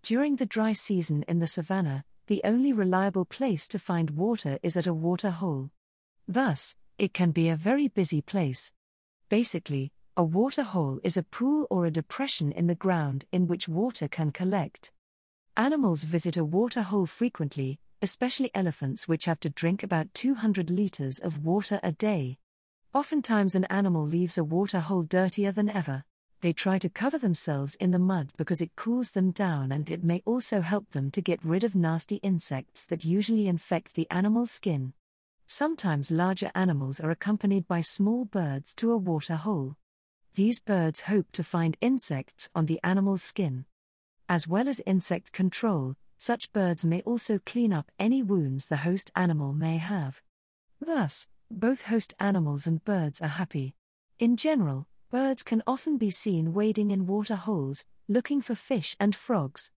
During the dry season in the savanna, the only reliable place to find water is at a water hole. Thus, it can be a very busy place. Basically, a water hole is a pool or a depression in the ground in which water can collect. Animals visit a water hole frequently, especially elephants, which have to drink about 200 liters of water a day. Oftentimes an animal leaves a water hole dirtier than ever. They try to cover themselves in the mud because it cools them down, and it may also help them to get rid of nasty insects that usually infect the animal's skin. Sometimes larger animals are accompanied by small birds to a water hole. These birds hope to find insects on the animal's skin. As well as insect control, such birds may also clean up any wounds the host animal may have. Thus, both host animals and birds are happy. In general, birds can often be seen wading in water holes, looking for fish and frogs.